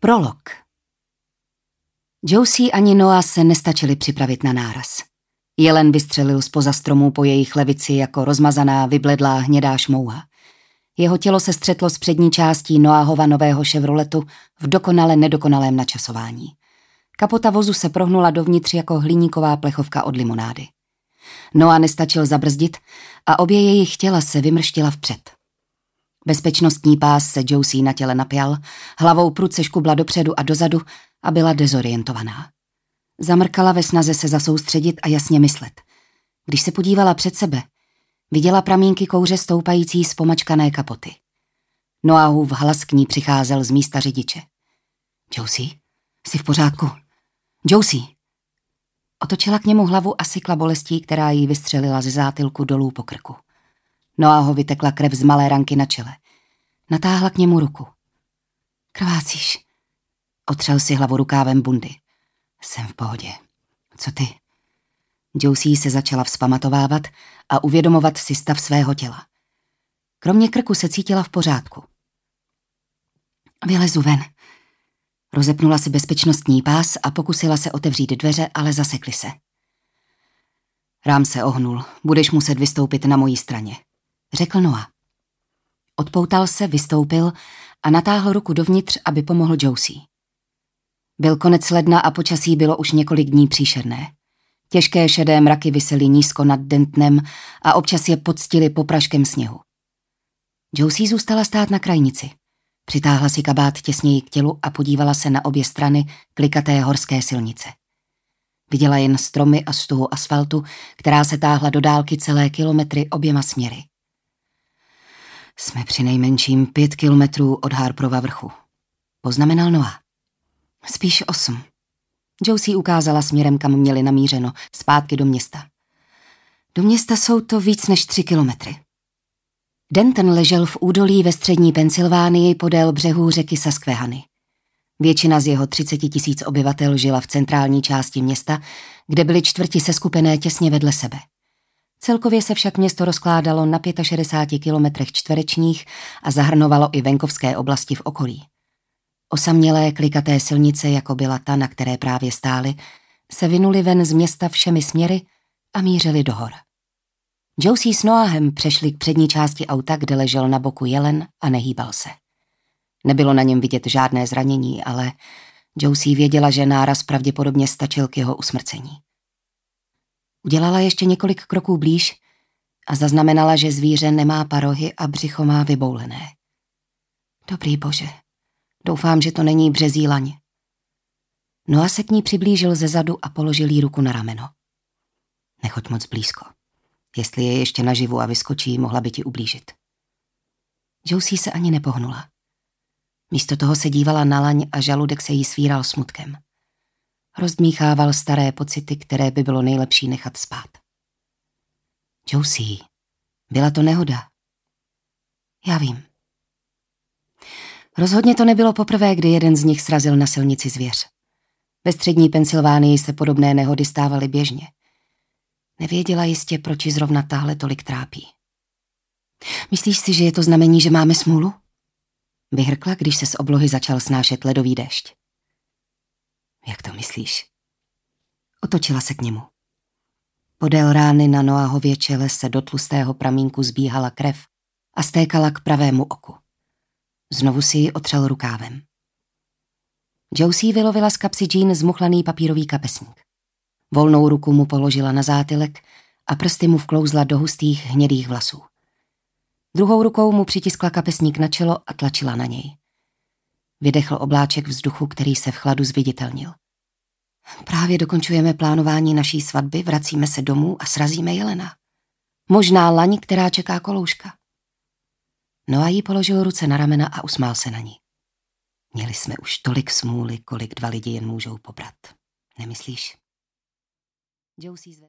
Prolog. Josie ani Noah se nestačili připravit na náraz. Jelen vystřelil zpoza stromů po jejich levici jako rozmazaná, vybledlá hnědá šmouha. Jeho tělo se střetlo s přední částí Noahova nového Chevroletu v dokonale nedokonalém načasování. Kapota vozu se prohnula dovnitř jako hliníková plechovka od limonády. Noah nestačil zabrzdit a obě jejich těla se vymrštila vpřed. Bezpečnostní pás se Josie na těle napjal, hlavou prudce škubla dopředu a dozadu a byla dezorientovaná. Zamrkala ve snaze se zasoustředit a jasně myslet. Když se podívala před sebe, viděla pramínky kouře stoupající z pomačkané kapoty. Noahův hlas k ní přicházel z místa řidiče. Josie, jsi v pořádku? Josie! Otočila k němu hlavu a sykla bolestí, která jí vystřelila ze zátylku dolů po krku. Noahu vytekla krev z malé ranky na čele. Natáhla k němu ruku. Krvácíš. Otřel si hlavu rukávem bundy. Jsem v pohodě. Co ty? Josie se začala vzpamatovávat a uvědomovat si stav svého těla. Kromě krku se cítila v pořádku. Vylezu ven. Rozepnula si bezpečnostní pás a pokusila se otevřít dveře, ale zasekly se. Rám se ohnul. Budeš muset vystoupit na mojí straně, řekl Noah. Odpoutal se, vystoupil a natáhl ruku dovnitř, aby pomohl Josie. Byl konec ledna a počasí bylo už několik dní příšerné. Těžké šedé mraky visely nízko nad Dentnem a občas je poctily popraškem sněhu. Josie zůstala stát na krajnici. Přitáhla si kabát těsněji k tělu a podívala se na obě strany klikaté horské silnice. Viděla jen stromy a stuhu asfaltu, která se táhla do dálky celé kilometry oběma směry. Jsme přinejmenším 5 kilometrů od Harperova vrchu, poznamenal Noah. Spíš 8. Josie ukázala směrem, kam měli namířeno, zpátky do města. Do města jsou to víc než 3 kilometry. Denton ležel v údolí ve střední Pensylvánii podél břehů řeky Susquehanny. Většina z jeho 30 000 obyvatel žila v centrální části města, kde byly čtvrti seskupené těsně vedle sebe. Celkově se však město rozkládalo na 65 kilometrech čtverečních a zahrnovalo i venkovské oblasti v okolí. Osamělé klikaté silnice, jako byla ta, na které právě stály, se vynuly ven z města všemi směry a mířily do hor. Josie s Noahem přešli k přední části auta, kde ležel na boku Jelen a nehýbal se. Nebylo na něm vidět žádné zranění, ale Josie věděla, že náraz pravděpodobně stačil k jeho usmrcení. Udělala ještě několik kroků blíž a zaznamenala, že zvíře nemá parohy a břicho má vyboulené. Dobrý bože, doufám, že to není březí laň. Noah se k ní přiblížil ze zadu a položil jí ruku na rameno. Nechoď moc blízko. Jestli je ještě naživu a vyskočí, mohla by ti ublížit. Josie se ani nepohnula. Místo toho se dívala na laň a žaludek se jí svíral smutkem. Rozdmíchával staré pocity, které by bylo nejlepší nechat spát. Josie, byla to nehoda. Já vím. Rozhodně to nebylo poprvé, kdy jeden z nich srazil na silnici zvěř. Ve střední Pensylvánii se podobné nehody stávaly běžně. Nevěděla jistě, proč ji zrovna tahle tolik trápí. Myslíš si, že je to znamení, že máme smůlu? Vyhrkla, když se z oblohy začal snášet ledový déšť. Jak to myslíš? Otočila se k němu. Podél rány na Noahově čele se do tlustého pramínku zbíhala krev a stékala k pravému oku. Znovu si ji otřel rukávem. Josie vylovila z kapsy džín zmuchlaný papírový kapesník. Volnou ruku mu položila na zátylek a prsty mu vklouzla do hustých hnědých vlasů. Druhou rukou mu přitiskla kapesník na čelo a tlačila na něj. Vydechl obláček vzduchu, který se v chladu zviditelnil. Právě dokončujeme plánování naší svatby, vracíme se domů a srazíme jelena. Možná laň, která čeká kolouška. Noah jí položil ruce na ramena a usmál se na ní. Měli jsme už tolik smůly, kolik 2 lidi jen můžou pobrat. Nemyslíš? Josie